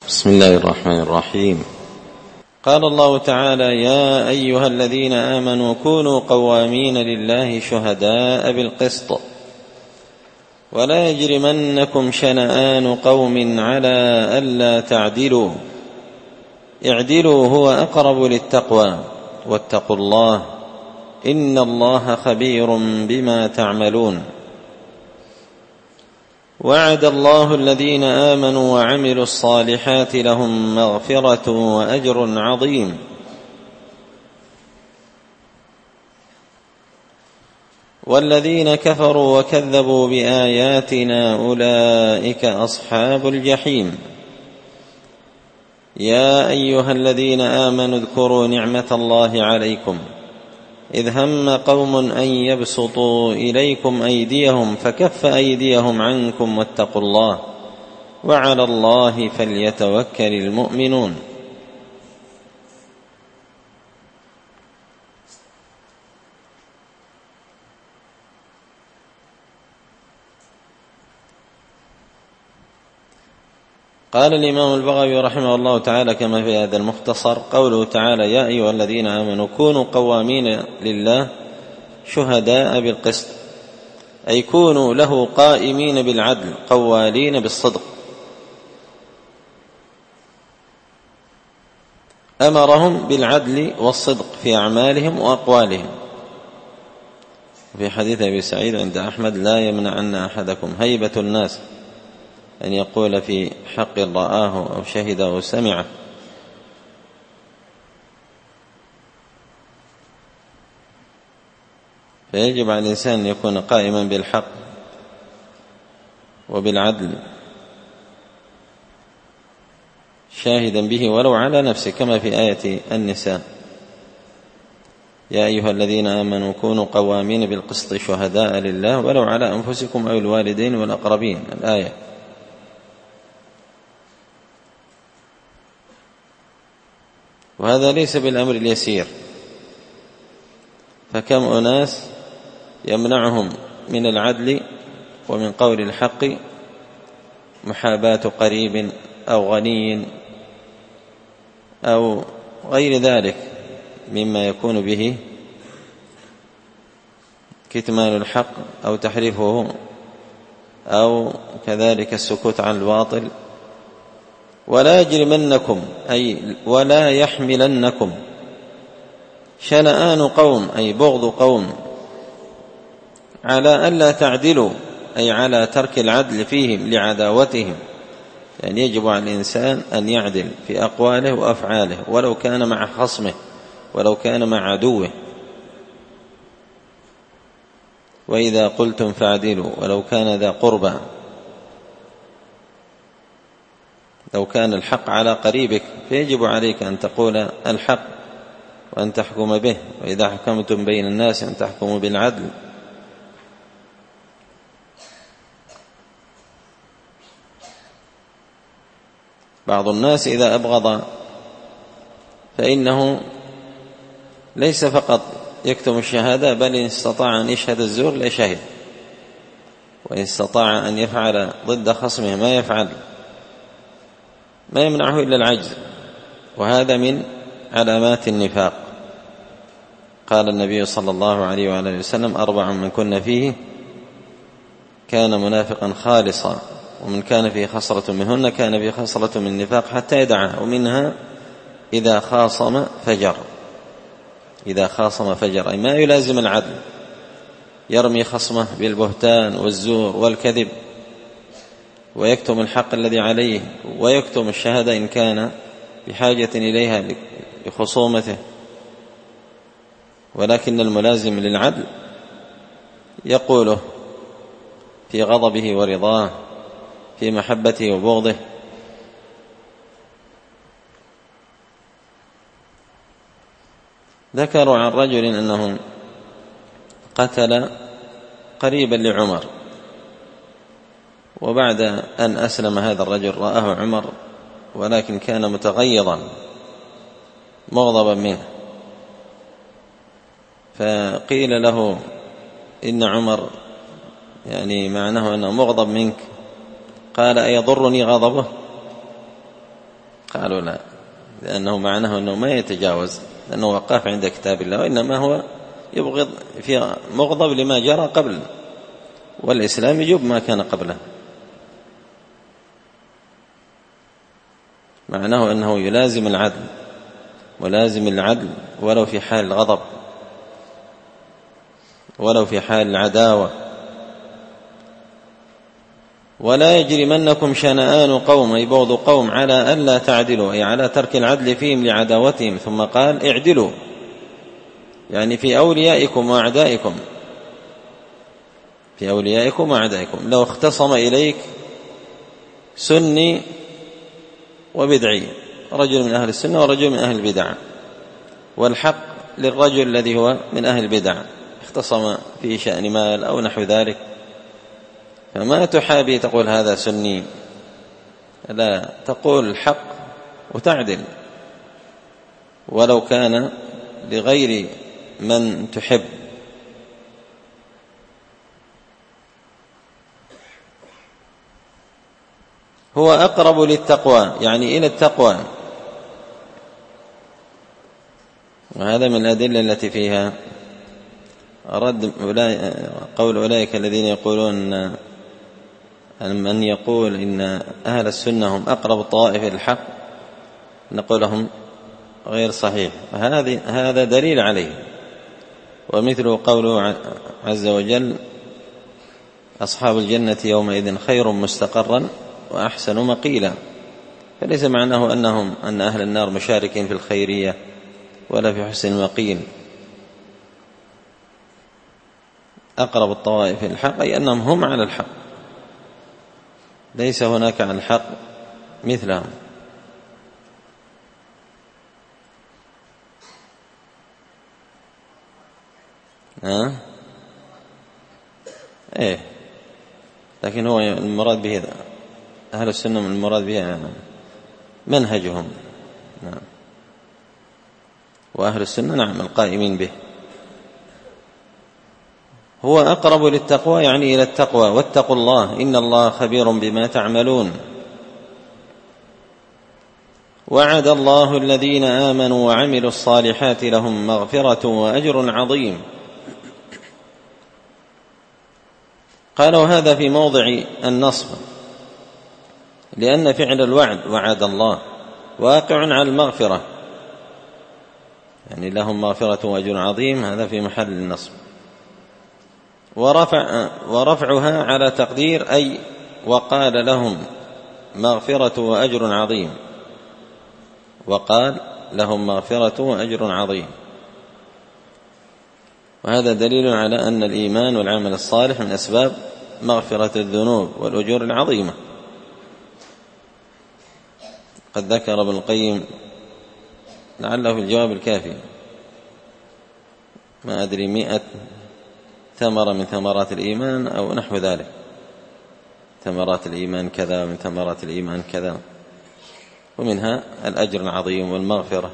بسم الله الرحمن الرحيم. قال الله تعالى: يا أيها الذين آمنوا كونوا قوامين لله شهداء بالقسط ولا يجرمنكم شنآن قوم على ألا تعدلوا اعدلوا هو أقرب للتقوى واتقوا الله إن الله خبير بما تعملون. وعد الله الذين آمنوا وعملوا الصالحات لهم مغفرة وأجر عظيم. والذين كفروا وكذبوا بآياتنا أولئك أصحاب الجحيم. يا أيها الذين آمنوا اذكروا نعمة الله عليكم إذ هم قوم أن يبسطوا إليكم أيديهم فكف أيديهم عنكم واتقوا الله وعلى الله فليتوكل المؤمنون. قال الإمام البغوي رحمه الله تعالى كما في هذا المختصر: قوله تعالى: يا أيها الذين آمنوا كونوا قوامين لله شهداء بالقسط، أي كونوا له قائمين بالعدل قوالين بالصدق. أمرهم بالعدل والصدق في أعمالهم وأقوالهم. في حديث أبي سعيد عند أحمد: لا يمنعن أحدكم هيبة الناس أن يقول في حق رآه أو شهد أو سمعه. فيجب على الإنسان أن يكون قائما بالحق وبالعدل شاهدا به ولو على نفسه، كما في آية النساء: يا أيها الذين آمنوا كونوا قوامين بالقسط شهداء لله ولو على أنفسكم أو الوالدين والأقربين، الآية. وهذا ليس بالأمر اليسير، فكم أناس يمنعهم من العدل ومن قول الحق محاباة قريب أو غني أو غير ذلك مما يكون به كتمان الحق أو تحريفه أو كذلك السكوت عن الباطل. ولا يجرمنكم أي ولا يحملنكم شنآن قوم أي بغض قوم على ألا تعدلوا أي على ترك العدل فيهم لعداوتهم. يعني يجب على الإنسان أن يعدل في أقواله وأفعاله ولو كان مع خصمه ولو كان مع عدوه. وإذا قلتم فاعدلوا ولو كان ذا قربى، لو كان الحق على قريبك فيجب عليك أن تقول الحق وأن تحكم به. وإذا حكمتم بين الناس أن تحكموا بالعدل. بعض الناس إذا أبغض فإنه ليس فقط يكتم الشهادة، بل إن استطاع أن يشهد الزور لشهد، وإن استطاع أن يفعل ضد خصمه ما يفعل، ما يمنعه إلا العجز. وهذا من علامات النفاق. قال النبي صلى الله عليه وآله وسلم: 4 من كن فيه كان منافقا خالصا، ومن كان فيه خصلة منهن كان فيه خصلة من النفاق حتى يدعها. ومنها إذا خاصم فجر. إذا خاصم فجر أي ما يلازم العدل، يرمي خصمه بالبهتان والزور والكذب، ويكتم الحق الذي عليه، ويكتم الشهادة إن كان بحاجة إليها لخصومته. ولكن الملازم للعدل يقوله في غضبه ورضاه، في محبته وبغضه. ذكروا عن رجل أنه قتل قريبا لعمر، وبعد أن أسلم هذا الرجل رآه عمر ولكن كان متغيظا مغضبا منه، فقيل له: إن عمر يعني معناه أنه مغضب منك. قال: أيضرني غضبه؟ قالوا لا، لأنه معناه أنه ما يتجاوز، لأنه وقف عند كتاب الله، وإنما هو يبغض في مغضب لما جرى قبل، والإسلام يجب ما كان قبله. معناه أنه يلازم العدل، ولازم العدل ولو في حال الغضب، ولو في حال العداوة. ولا يجرمنكم شنآن قوم، أي بغض قوم، على ألا تعدلوا، أي على ترك العدل فيهم لعداوتهم. ثم قال اعدلوا، يعني في أوليائكم وأعدائكم، في أوليائكم وأعدائكم. لو اختصم إليك سني وبدعي، رجل من أهل السنة ورجل من أهل البدع، والحق للرجل الذي هو من أهل البدع، اختصم في شأن مال أو نحو ذلك، فما تحابي تقول هذا سني، لا، تقول الحق وتعدل ولو كان لغير من تحب. هو أقرب للتقوى، يعني إلى التقوى. وهذا من الأدلة التي فيها رد قول أولئك الذين يقولون من يقول إن أهل السنة هم أقرب الطوائف للحق، نقول لهم غير صحيح، هذا دليل عليه. ومثل قوله عز وجل أصحاب الجنة يومئذ خير مستقرا وأحسن مقيلا، فليس معناه أن أهل النار مشاركين في الخيرية ولا في حسن المقيل. أقرب الطوائف الحق أي أنهم هم على الحق، ليس هناك على الحق مثلهم. لكن هو المراد به أهل السنة، من المراد به منهجهم، نعم. وأهل السنة نعم القائمين به. هو أقرب للتقوى، يعني إلى التقوى، واتقوا الله إن الله خبير بما تعملون. وعد الله الذين آمنوا وعملوا الصالحات لهم مغفرة وأجر عظيم. قالوا هذا في موضع النصب، لأن فعل الوعد وعد الله واقع على المغفرة، يعني لهم مغفرة وأجر عظيم، هذا في محل النصب. ورفعها على تقدير أي وقال لهم مغفرة وأجر عظيم، وقال لهم مغفرة وأجر عظيم. وهذا دليل على أن الإيمان والعمل الصالح من أسباب مغفرة الذنوب والأجور العظيمة. قد ذكر ابن القيم لعله في الجواب الكافي ما أدري 100 ثمرة من ثمرات الإيمان أو نحو ذلك، ثمرات الإيمان كذا ومن ثمرات الإيمان كذا، ومنها الأجر العظيم والمغفرة.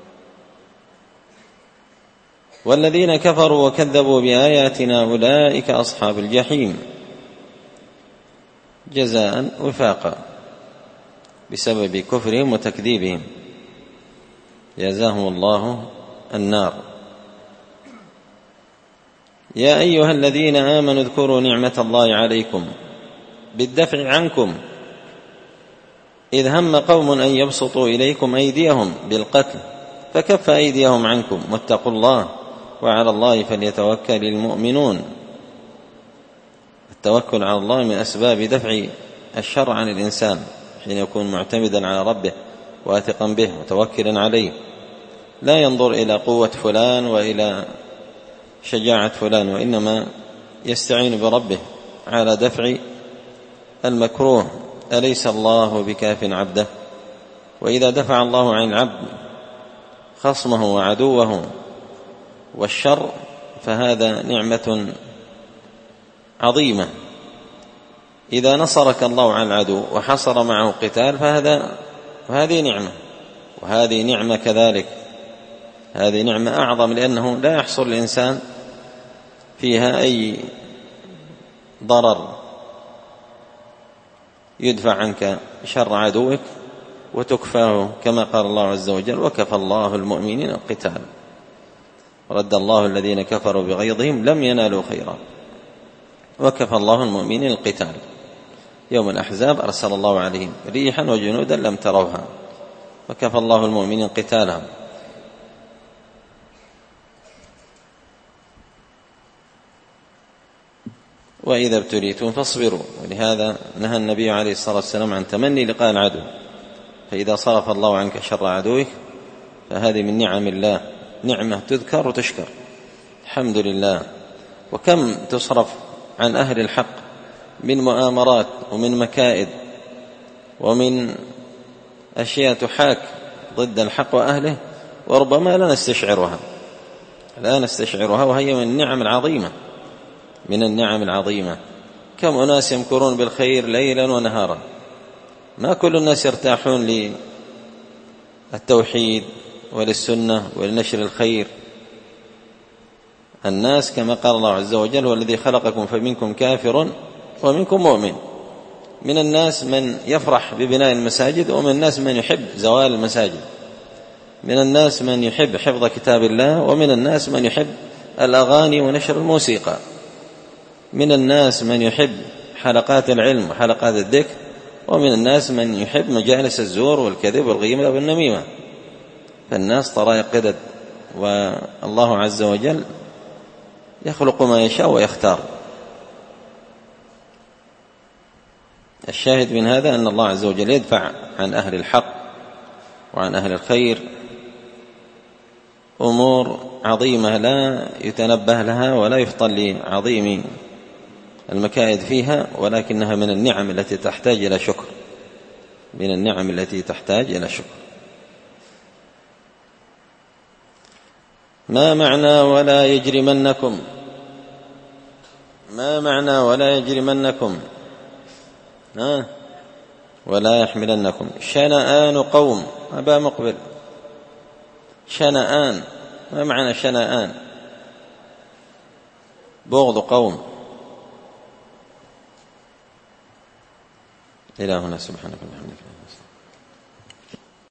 والذين كفروا وكذبوا بآياتنا أولئك أصحاب الجحيم جزاء وفاقا بسبب كفرهم وتكذيبهم، جزاهم الله النار. يا أيها الذين آمنوا اذكروا نعمة الله عليكم بالدفع عنكم إذ هم قوم أن يبسطوا إليكم أيديهم بالقتل فكف أيديهم عنكم واتقوا الله وعلى الله فليتوكل المؤمنون. التوكل على الله من أسباب دفع الشر عن الإنسان حين يكون معتمدا على ربه واثقا به متوكلا عليه، لا ينظر إلى قوة فلان وإلى شجاعة فلان، وإنما يستعين بربه على دفع المكروه. أليس الله بكاف عبده؟ وإذا دفع الله عن العبد خصمه وعدوه والشر فهذا نعمة عظيمة. إذا نصرك الله على العدو وحصر معه قتال فهذه نعمة، وهذه نعمة كذلك، هذه نعمة أعظم، لأنه لا يحصل الإنسان فيها أي ضرر يدفع عنك شر عدوك وتكفاه، كما قال الله عز وجل: وكفى الله المؤمنين القتال، رد الله الذين كفروا بغيظهم لم ينالوا خيرا، وكفى الله المؤمنين القتال. يوم الأحزاب أرسل الله عليهم ريحا وجنودا لم تروها، وكفى الله المؤمنين قتالهم. وإذا ابتليتم فاصبروا، ولهذا نهى النبي عليه الصلاة والسلام عن تمني لقاء العدو، فإذا صرف الله عنك شر عدوك فهذه من نعم الله، نعمة تذكر وتشكر، الحمد لله. وكم تصرف عن أهل الحق من مؤامرات ومن مكائد ومن أشياء تحاك ضد الحق وأهله، وربما لا نستشعرها، وهي من النعم العظيمة، من النعم العظيمة. كم أناس يمكرون بالخير ليلا ونهارا، ما كل الناس يرتاحون للتوحيد وللسنة ولنشر الخير. الناس كما قال الله عز وجل: والذي خلقكم فمنكم كافر ومنكم مؤمن. من الناس من يفرح ببناء المساجد، ومن الناس من يحب زوال المساجد، من الناس من يحب حفظ كتاب الله، ومن الناس من يحب الأغاني ونشر الموسيقى، من الناس من يحب حلقات العلم وحلقات الذكر، ومن الناس من يحب مجالس الزور والكذب والغيبة والنميمة. فالناس طرائق قدد، والله عز وجل يخلق ما يشاء ويختار. الشاهد من هذا أن الله عز وجل يدفع عن أهل الحق وعن أهل الخير أمور عظيمة لا يتنبه لها ولا يفطن لعظيم المكائد فيها، ولكنها من النعم التي تحتاج إلى شكر، من النعم التي تحتاج إلى شكر. ما معنى ولا يجرمنكم؟ ما معنى ولا يجرمنكم؟ ولا يحملنكم شنآن قوم. أبا مقبل، شنآن، ما معنى شنآن؟ بغض قوم. إلهنا سبحانك وبحمدك.